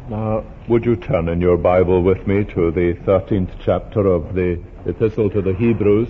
Now, would you turn in your Bible with me to the 13th chapter of the Epistle to the Hebrews,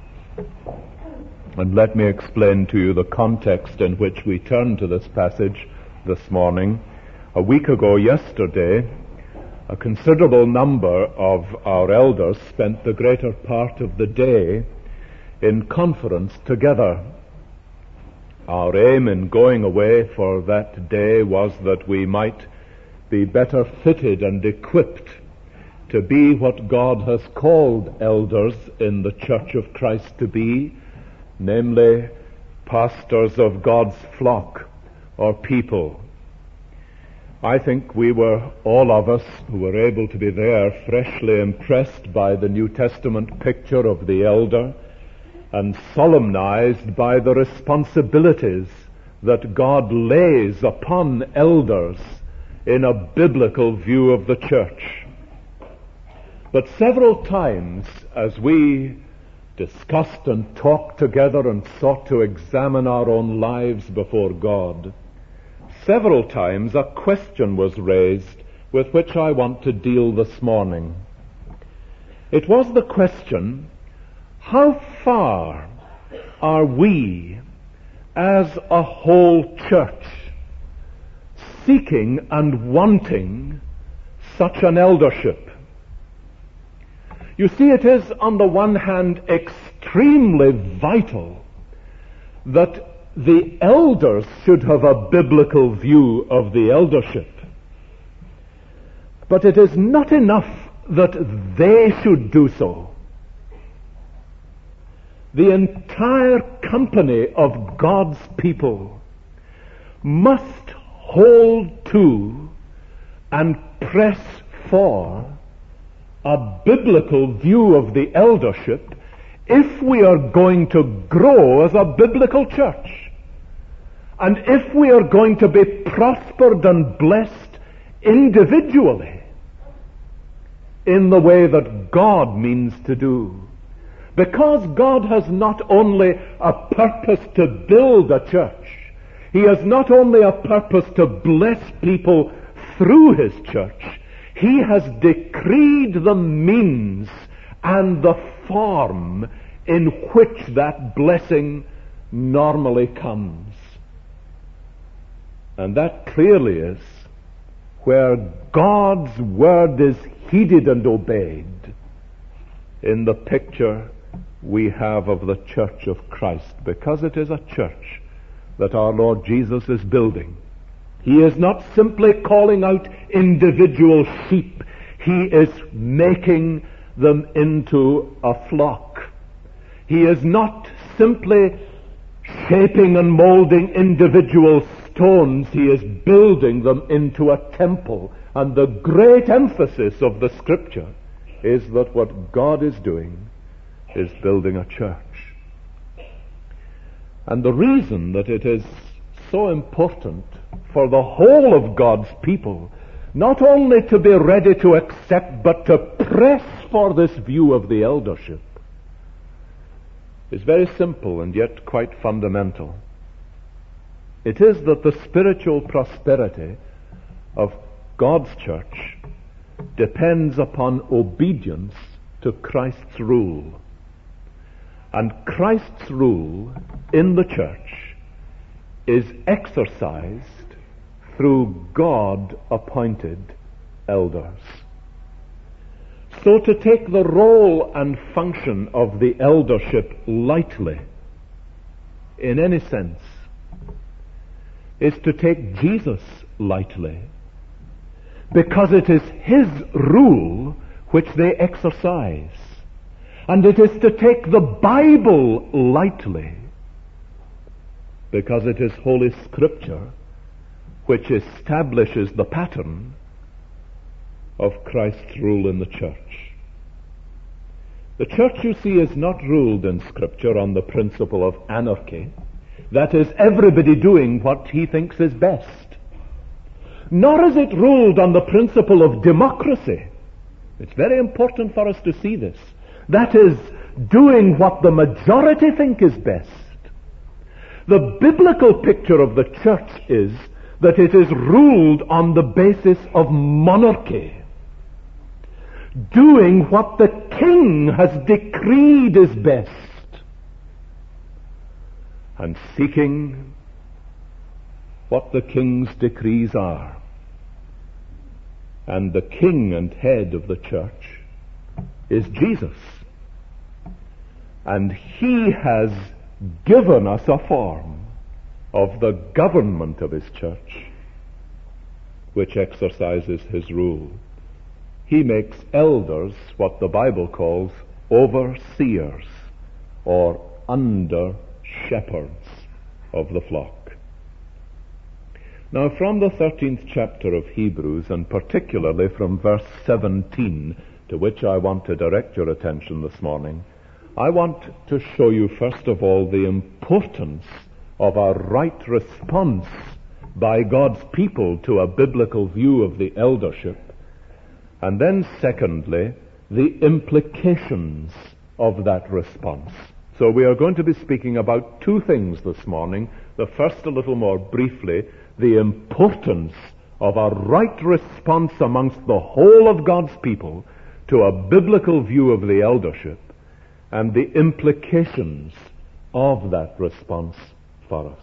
and let me explain to you the context in which we turn to this passage this morning. A week ago yesterday, a considerable number of our elders spent the greater part of the day in conference together. Our aim in going away for that day was that we might be better fitted and equipped to be what God has called elders in the Church of Christ to be, namely pastors of God's flock or people. I think we were, all of us who were able to be there, freshly impressed by the New Testament picture of the elder and solemnized by the responsibilities that God lays upon elders in a biblical view of the church. But several times, as we discussed and talked together and sought to examine our own lives before God, several times a question was raised with which I want to deal this morning. It was the question, how far are we as a whole church seeking and wanting such an eldership? You see, it is on the one hand extremely vital that the elders should have a biblical view of the eldership. But it is not enough that they should do so. The entire company of God's people must hold to and press for a biblical view of the eldership if we are going to grow as a biblical church, and if we are going to be prospered and blessed individually in the way that God means to do. Because God has not only a purpose to build a church, He has not only a purpose to bless people through His church, He has decreed the means and the form in which that blessing normally comes. And that clearly is where God's word is heeded and obeyed in the picture we have of the Church of Christ, because it is a church that our Lord Jesus is building. He is not simply calling out individual sheep. He is making them into a flock. He is not simply shaping and molding individual stones. He is building them into a temple. And the great emphasis of the Scripture is that what God is doing is building a church. And the reason that it is so important for the whole of God's people not only to be ready to accept but to press for this view of the eldership is very simple and yet quite fundamental. It is that the spiritual prosperity of God's church depends upon obedience to Christ's rule. And Christ's rule in the church is exercised through God-appointed elders. So to take the role and function of the eldership lightly, in any sense, is to take Jesus lightly, because it is His rule which they exercise. And it is to take the Bible lightly, because it is Holy Scripture which establishes the pattern of Christ's rule in the church. The church, you see, is not ruled in Scripture on the principle of anarchy, that is, everybody doing what he thinks is best. Nor is it ruled on the principle of democracy. It's very important for us to see this. That is, doing what the majority think is best. The biblical picture of the church is that it is ruled on the basis of monarchy, doing what the king has decreed is best, and seeking what the king's decrees are. And the king and head of the church is Jesus. And he has given us a form of the government of his church, which exercises his rule. He makes elders what the Bible calls overseers, or under shepherds of the flock. Now, from the 13th chapter of Hebrews, and particularly from verse 17, to which I want to direct your attention this morning, I want to show you, first of all, the importance of a right response by God's people to a biblical view of the eldership, and then, secondly, the implications of that response. So we are going to be speaking about two things this morning. The first, a little more briefly, the importance of a right response amongst the whole of God's people to a biblical view of the eldership, and the implications of that response for us.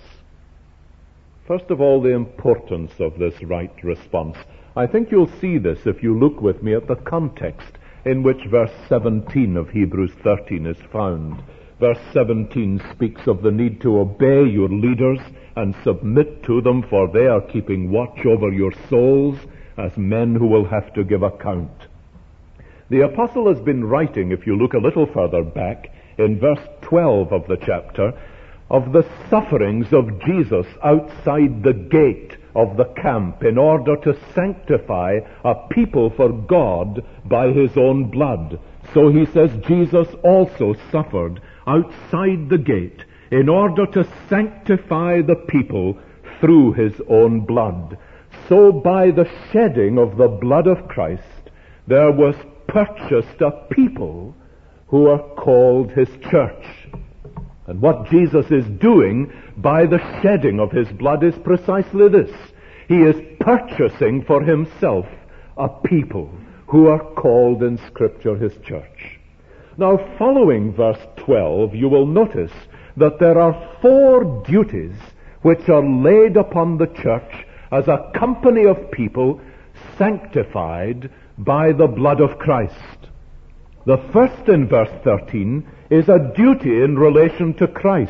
First of all, the importance of this right response. I think you'll see this if you look with me at the context in which verse 17 of Hebrews 13 is found. Verse 17 speaks of the need to obey your leaders and submit to them, for they are keeping watch over your souls as men who will have to give account. The apostle has been writing, if you look a little further back, in verse 12 of the chapter, of the sufferings of Jesus outside the gate of the camp in order to sanctify a people for God by his own blood. So he says Jesus also suffered outside the gate in order to sanctify the people through his own blood. So by the shedding of the blood of Christ, there was purchased a people who are called his church. And what Jesus is doing by the shedding of his blood is precisely this. He is purchasing for himself a people who are called in Scripture his church. Now, following verse 12, you will notice that there are 4 duties which are laid upon the church as a company of people sanctified by the blood of Christ. The first, in verse 13, is a duty in relation to Christ.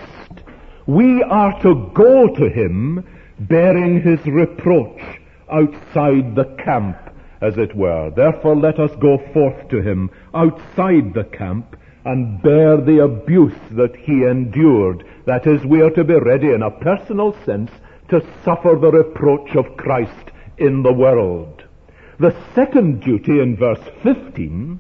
We are to go to him bearing his reproach outside the camp, as it were. Therefore let us go forth to him outside the camp and bear the abuse that he endured. That is, we are to be ready in a personal sense to suffer the reproach of Christ in the world. The second duty in verse 15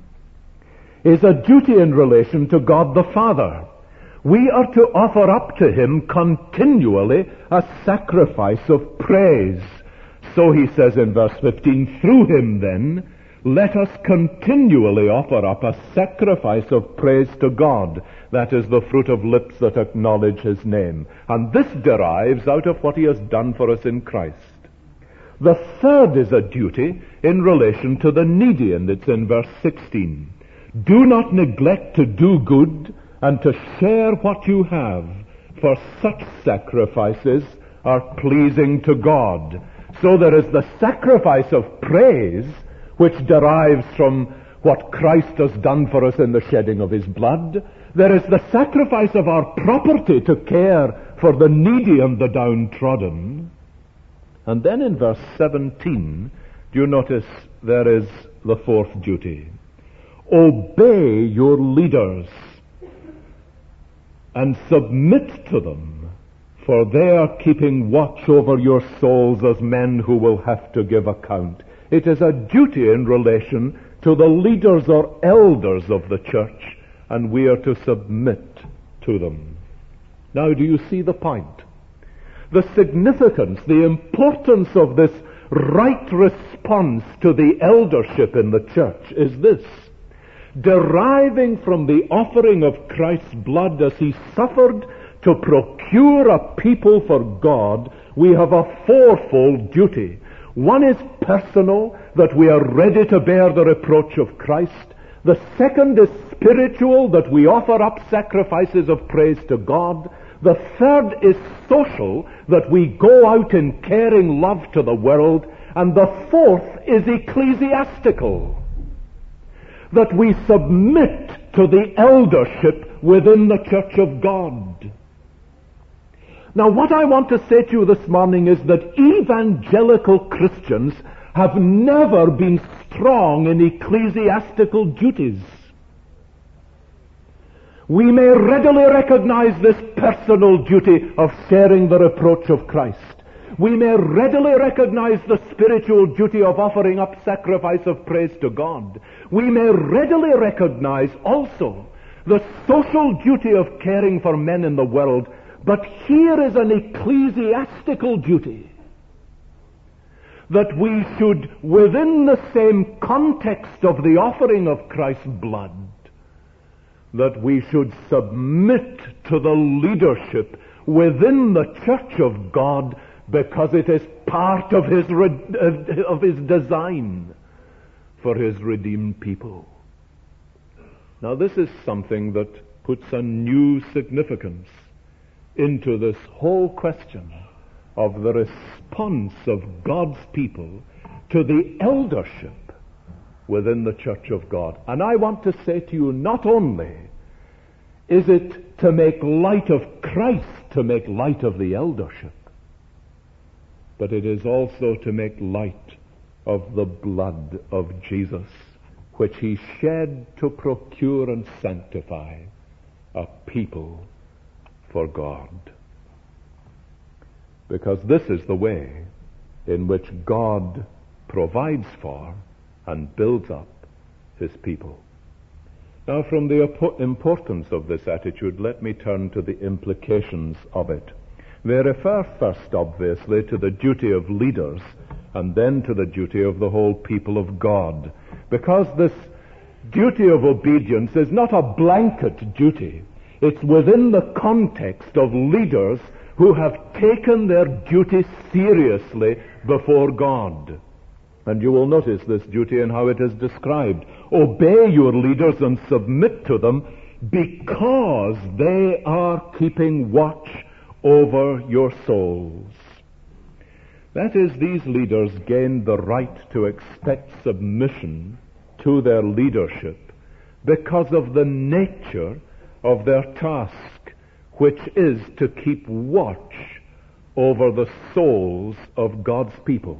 is a duty in relation to God the Father. We are to offer up to him continually a sacrifice of praise. So he says in verse 15, through him then, let us continually offer up a sacrifice of praise to God. That is the fruit of lips that acknowledge his name. And this derives out of what he has done for us in Christ. The third is a duty in relation to the needy, and it's in verse 16. Do not neglect to do good and to share what you have, for such sacrifices are pleasing to God. So there is the sacrifice of praise, which derives from what Christ has done for us in the shedding of his blood. There is the sacrifice of our property to care for the needy and the downtrodden. And then in verse 17, do you notice there is the fourth duty? Obey your leaders and submit to them, for they are keeping watch over your souls as men who will have to give account. It is a duty in relation to the leaders or elders of the church, and we are to submit to them. Now, do you see the point? The significance, the importance of this right response to the eldership in the church is this. Deriving from the offering of Christ's blood as he suffered to procure a people for God, we have a fourfold duty. One is personal, that we are ready to bear the reproach of Christ. The second is spiritual, that we offer up sacrifices of praise to God. The third is social, that we go out in caring love to the world. And the fourth is ecclesiastical, that we submit to the eldership within the church of God. Now, what I want to say to you this morning is that evangelical Christians have never been strong in ecclesiastical duties. We may readily recognize this personal duty of sharing the reproach of Christ. We may readily recognize the spiritual duty of offering up sacrifice of praise to God. We may readily recognize also the social duty of caring for men in the world. But here is an ecclesiastical duty, that we should, within the same context of the offering of Christ's blood, that we should submit to the leadership within the church of God, because it is part of his design for his redeemed people. Now, this is something that puts a new significance into this whole question of the response of God's people to the eldership within the church of God. And I want to say to you, not only is it to make light of Christ, to make light of the eldership, but it is also to make light of the blood of Jesus, which he shed to procure and sanctify a people for God. Because this is the way in which God provides for and builds up his people. Now, from the importance of this attitude, let me turn to the implications of it. They refer first, obviously, to the duty of leaders, and then to the duty of the whole people of God. Because this duty of obedience is not a blanket duty. It's within the context of leaders who have taken their duty seriously before God. And you will notice this duty in how it is described. Obey your leaders and submit to them, because they are keeping watch over your souls. That is, these leaders gained the right to expect submission to their leadership because of the nature of their task, which is to keep watch over the souls of God's people.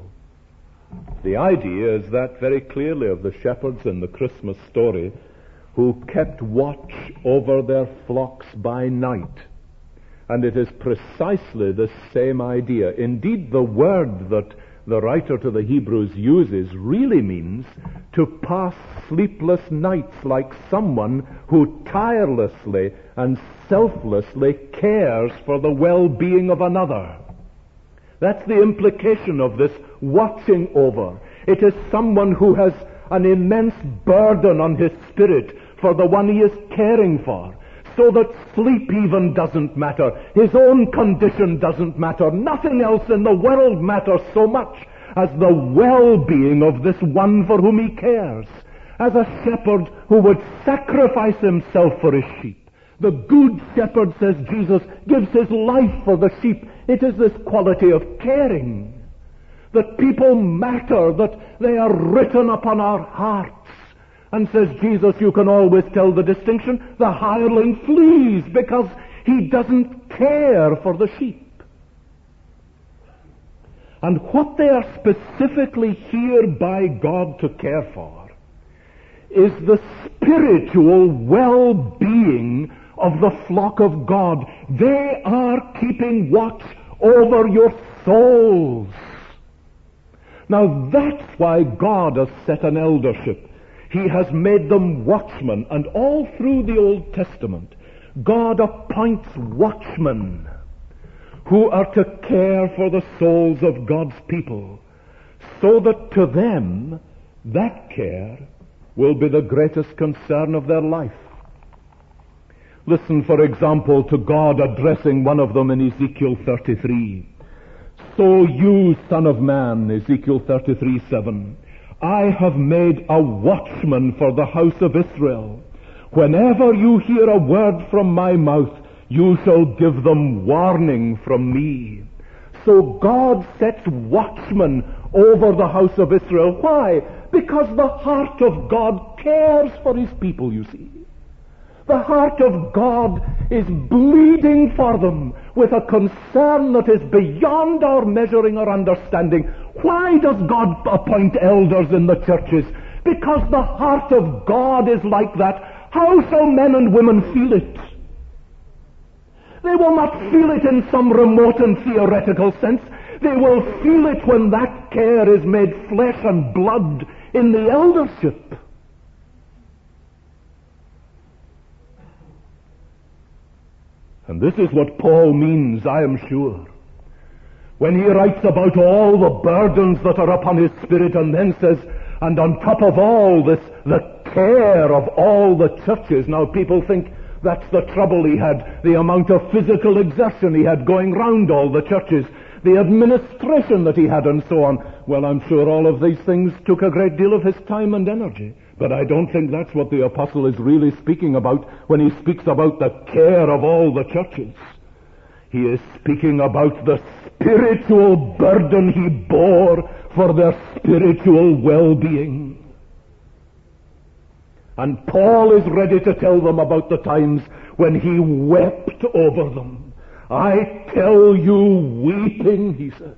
The idea is that very clearly of the shepherds in the Christmas story who kept watch over their flocks by night. And it is precisely the same idea. Indeed, the word that the writer to the Hebrews uses really means to pass sleepless nights like someone who tirelessly and selflessly cares for the well-being of another. That's the implication of this watching over. It is someone who has an immense burden on his spirit for the one he is caring for, so that sleep even doesn't matter. His own condition doesn't matter. Nothing else in the world matters so much as the well-being of this one for whom he cares. As a shepherd who would sacrifice himself for his sheep. The good shepherd, says Jesus, gives his life for the sheep. It is this quality of caring, that people matter, that they are written upon our hearts. And says Jesus, you can always tell the distinction. The hireling flees because he doesn't care for the sheep. And what they are specifically here by God to care for is the spiritual well-being of the flock of God. They are keeping watch over your souls. Now that's why God has set an eldership. He has made them watchmen, and all through the Old Testament, God appoints watchmen who are to care for the souls of God's people, so that to them, that care will be the greatest concern of their life. Listen, for example, to God addressing one of them in Ezekiel 33. So you, son of man, Ezekiel 33:7, I have made a watchman for the house of Israel. Whenever you hear a word from my mouth, you shall give them warning from me. So God sets watchmen over the house of Israel. Why? Because the heart of God cares for his people, you see. The heart of God is bleeding for them with a concern that is beyond our measuring or understanding. Why does God appoint elders in the churches? Because the heart of God is like that. How shall men and women feel it? They will not feel it in some remote and theoretical sense. They will feel it when that care is made flesh and blood in the eldership. And this is what Paul means, I am sure, when he writes about all the burdens that are upon his spirit and then says, and on top of all this, the care of all the churches. Now people think that's the trouble he had, the amount of physical exertion he had going round all the churches, the administration that he had and so on. Well, I'm sure all of these things took a great deal of his time and energy. But I don't think that's what the apostle is really speaking about when he speaks about the care of all the churches. He is speaking about the spiritual burden he bore for their spiritual well-being. And Paul is ready to tell them about the times when he wept over them. I tell you, weeping, he says.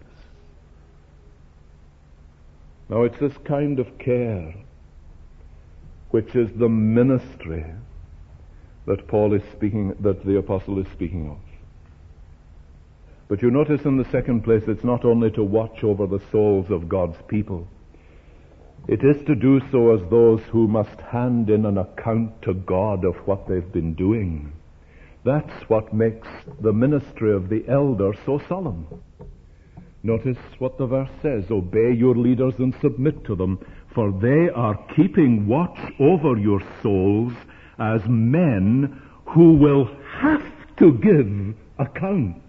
Now it's this kind of care which is the ministry that Paul is speaking, that the apostle is speaking of. But you notice in the second place, it's not only to watch over the souls of God's people. It is to do so as those who must hand in an account to God of what they've been doing. That's what makes the ministry of the elder so solemn. Notice what the verse says, obey your leaders and submit to them, for they are keeping watch over your souls as men who will have to give account.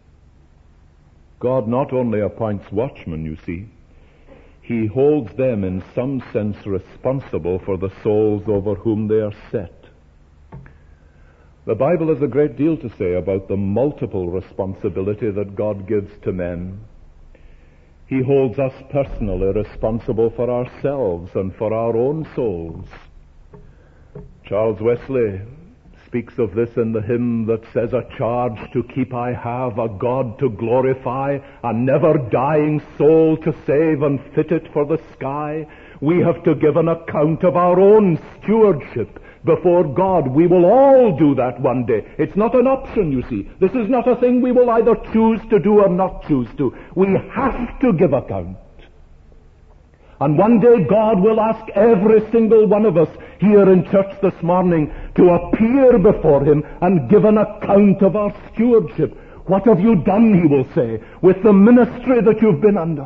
God not only appoints watchmen, you see, he holds them in some sense responsible for the souls over whom they are set. The Bible has a great deal to say about the multiple responsibility that God gives to men. He holds us personally responsible for ourselves and for our own souls. Charles Wesley speaks of this in the hymn that says, a charge to keep I have, a God to glorify, a never-dying soul to save and fit it for the sky. We have to give an account of our own stewardship before God. We will all do that one day. It's not an option, you see. This is not a thing we will either choose to do or not choose to. We have to give account. And one day God will ask every single one of us here in church this morning to appear before him and give an account of our stewardship. What have you done, he will say, with the ministry that you've been under?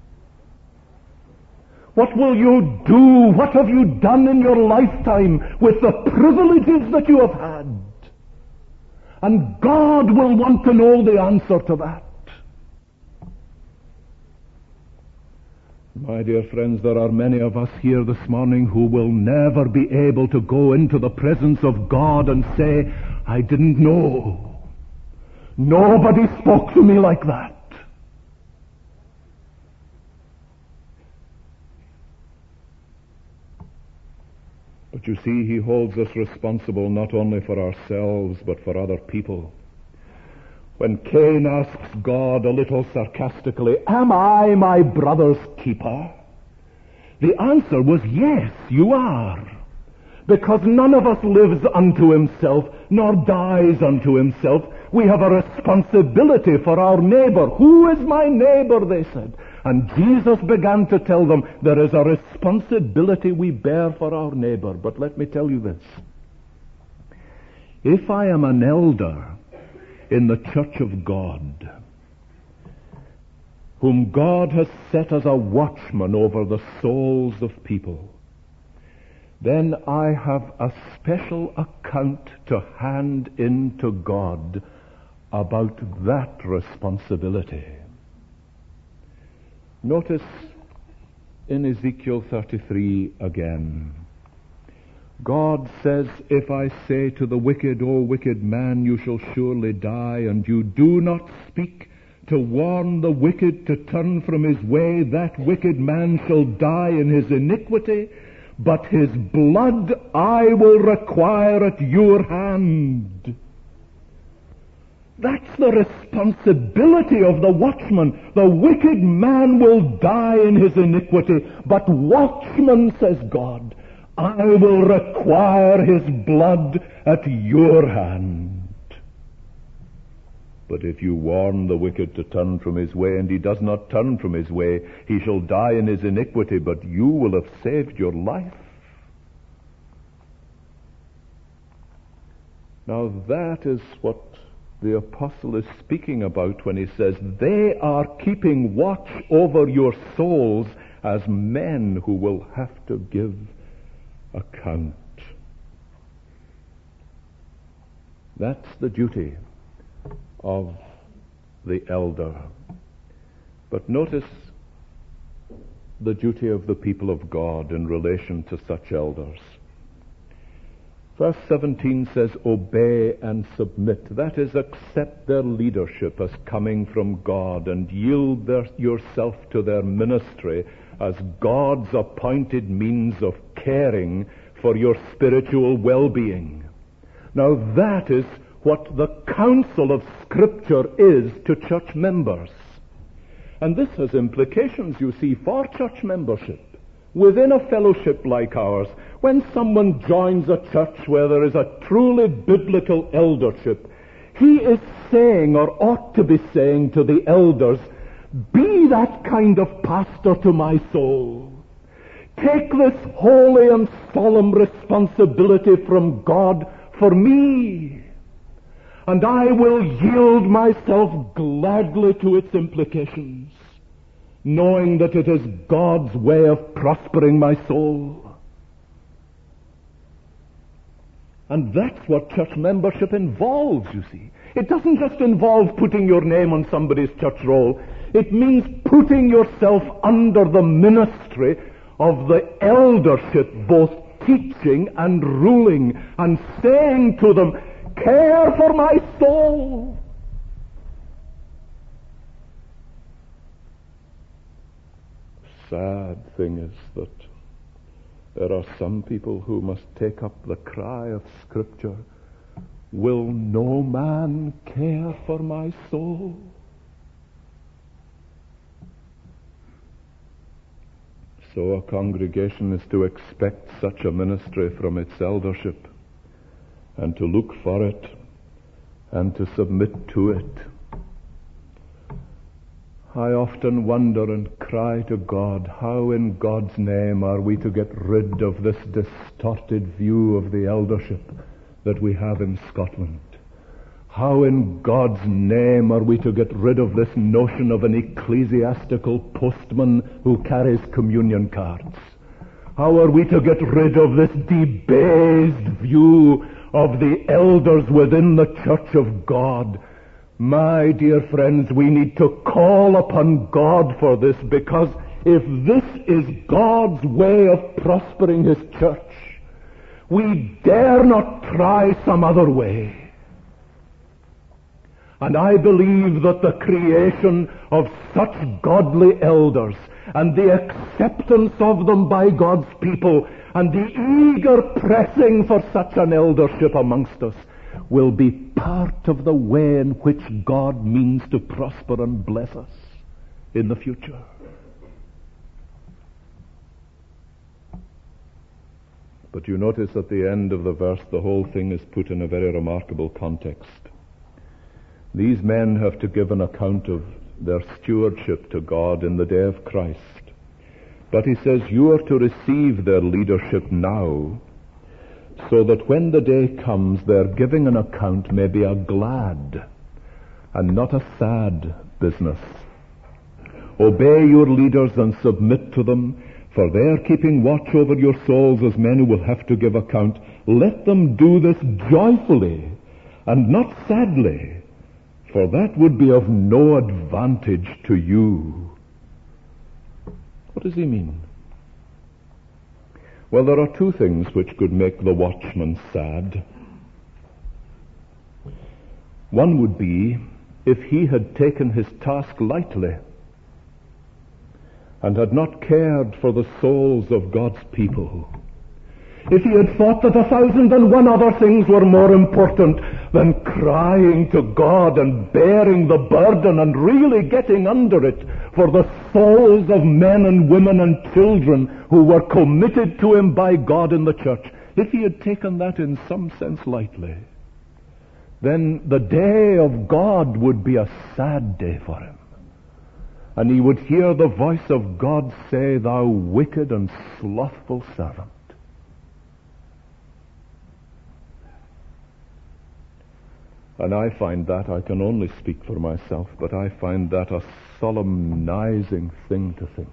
What will you do? What have you done in your lifetime with the privileges that you have had? And God will want to know the answer to that. My dear friends, there are many of us here this morning who will never be able to go into the presence of God and say, I didn't know. Nobody spoke to me like that. But you see, he holds us responsible not only for ourselves, but for other people. When Cain asks God a little sarcastically, am I my brother's keeper? The answer was, yes, you are. Because none of us lives unto himself, nor dies unto himself. We have a responsibility for our neighbor. Who is my neighbor, they said. And Jesus began to tell them there is a responsibility we bear for our neighbor. But let me tell you this. If I am an elder in the church of God, whom God has set as a watchman over the souls of people, then I have a special account to hand in to God about that responsibility. Notice in Ezekiel 33 again, God says, if I say to the wicked, O wicked man, you shall surely die, and you do not speak to warn the wicked to turn from his way, that wicked man shall die in his iniquity, but his blood I will require at your hand. That's the responsibility of the watchman. The wicked man will die in his iniquity, but watchman, says God, I will require his blood at your hand. But if you warn the wicked to turn from his way, and he does not turn from his way, he shall die in his iniquity, but you will have saved your life. Now that is what the apostle is speaking about when he says, they are keeping watch over your souls as men who will have to give account. That's the duty of the elder. But notice the duty of the people of God in relation to such elders. Verse 17 says, obey and submit. That is, accept their leadership as coming from God and yield yourself to their ministry as God's appointed means of caring for your spiritual well-being. Now that is what the counsel of Scripture is to church members. And this has implications, you see, for church membership. Within a fellowship like ours, when someone joins a church where there is a truly biblical eldership, he is saying, or ought to be saying to the elders, be that kind of pastor to my soul. Take this holy and solemn responsibility from God for me, and I will yield myself gladly to its implications, knowing that it is God's way of prospering my soul. And that's what church membership involves, you see. It doesn't just involve putting your name on somebody's church roll. It means putting yourself under the ministry of the eldership, both teaching and ruling, and saying to them, care for my soul. Sad thing is that there are some people who must take up the cry of Scripture, will no man care for my soul? So a congregation is to expect such a ministry from its eldership, and to look for it, and to submit to it. I often wonder and cry to God, how in God's name are we to get rid of this distorted view of the eldership that we have in Scotland? How in God's name are we to get rid of this notion of an ecclesiastical postman who carries communion cards? How are we to get rid of this debased view of the elders within the church of God? My dear friends, we need to call upon God for this, because if this is God's way of prospering His church, we dare not try some other way. And I believe that the creation of such godly elders and the acceptance of them by God's people and the eager pressing for such an eldership amongst us will be part of the way in which God means to prosper and bless us in the future. But you notice at the end of the verse, the whole thing is put in a very remarkable context. These men have to give an account of their stewardship to God in the day of Christ. But he says, you are to receive their leadership now, so that when the day comes, their giving an account may be a glad and not a sad business. Obey your leaders and submit to them, For they are keeping watch over your souls as men who will have to give account. Let them do this joyfully and not sadly, for that would be of no advantage to you. What does he mean? Well, there are two things which could make the watchman sad. One would be if he had taken his task lightly and had not cared for the souls of God's people. If he had thought that 1,001 other things were more important than crying to God and bearing the burden and really getting under it for the souls of men and women and children who were committed to him by God in the church, if he had taken that in some sense lightly, then the day of God would be a sad day for him. And he would hear the voice of God say, "Thou wicked and slothful servant." And I find that, I can only speak for myself, but I find that a solemnizing thing to think.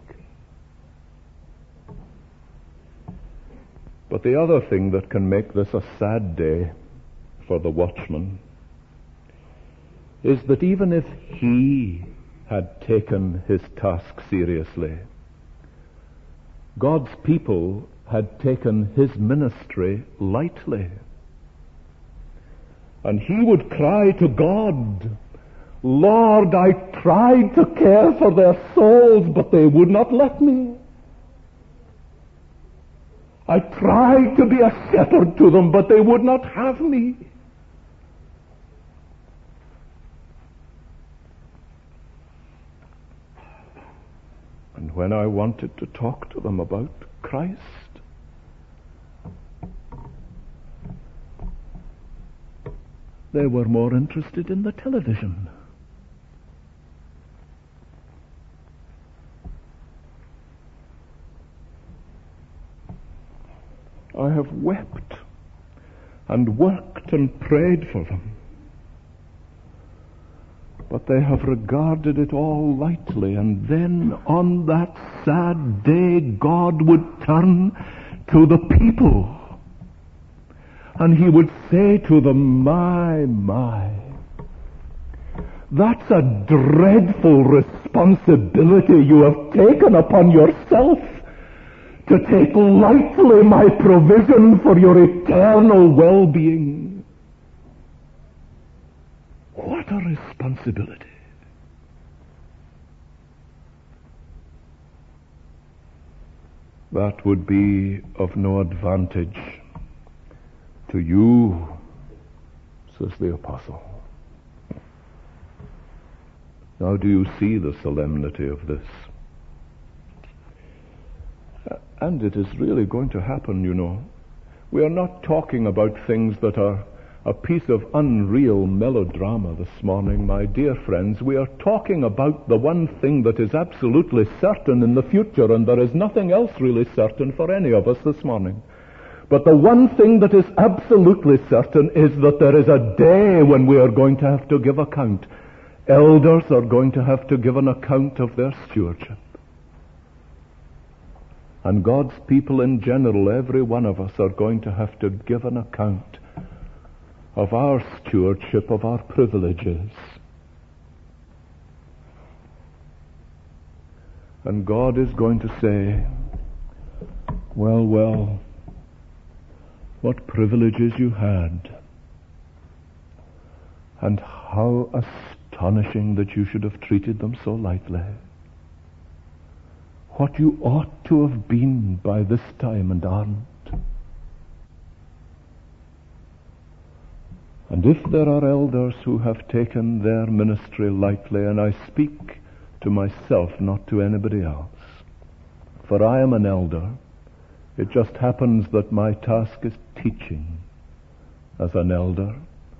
But the other thing that can make this a sad day for the watchman is that even if he had taken his task seriously, God's people had taken his ministry lightly. And he would cry to God, "Lord, I tried to care for their souls, but they would not let me. I tried to be a shepherd to them, but they would not have me." And when I wanted to talk to them about Christ, they were more interested in the television. I have wept and worked and prayed for them, but they have regarded it all lightly, and then on that sad day God would turn to the people and he would say to them, my, that's a dreadful responsibility you have taken upon yourself, to take lightly my provision for your eternal well-being. What a responsibility. That would be of no advantage to you, says the apostle. Now, do you see the solemnity of this? And it is really going to happen, you know. We are not talking about things that are a piece of unreal melodrama this morning, my dear friends. We are talking about the one thing that is absolutely certain in the future, and there is nothing else really certain for any of us this morning. But the one thing that is absolutely certain is that there is a day when we are going to have to give account. Elders are going to have to give an account of their stewardship. And God's people in general, every one of us, are going to have to give an account of our stewardship, of our privileges. And God is going to say, well, what privileges you had, and how astonishing that you should have treated them so lightly. What you ought to have been by this time and aren't. And if there are elders who have taken their ministry lightly, and I speak to myself, not to anybody else, for I am an elder, it just happens that my task is teaching as an elder.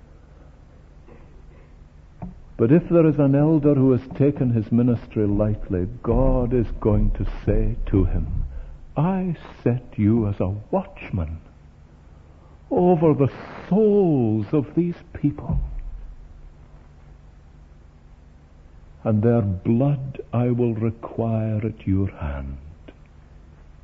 But if there is an elder who has taken his ministry lightly, God is going to say to him, I set you as a watchman over the souls of these people, and their blood I will require at your hand.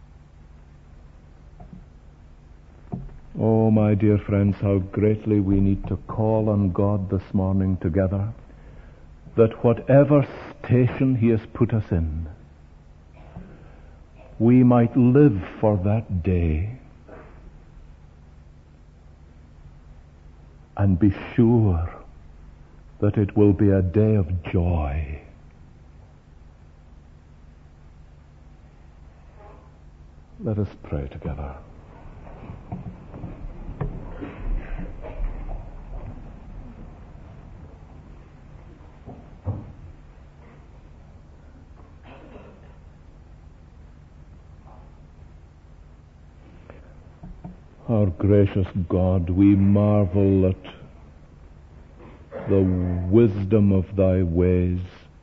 Oh, my dear friends, how greatly we need to call on God this morning together, that whatever station He has put us in, we might live for that day and be sure that it will be a day of joy. Let us pray together. Our gracious God, we marvel at the wisdom of Thy ways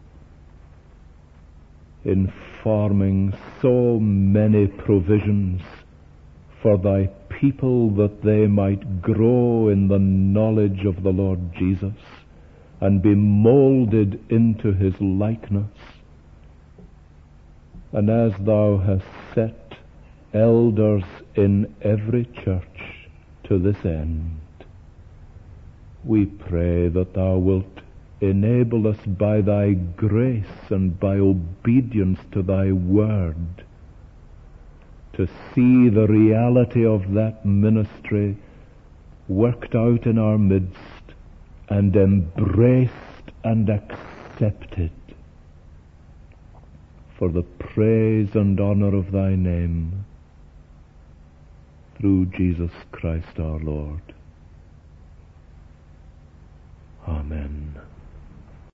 in forming so many provisions for Thy people that they might grow in the knowledge of the Lord Jesus and be molded into His likeness. And as Thou hast set elders in every church to this end, we pray that Thou wilt enable us by Thy grace and by obedience to Thy word to see the reality of that ministry worked out in our midst and embraced and accepted for the praise and honor of Thy name, through Jesus Christ our Lord. Amen.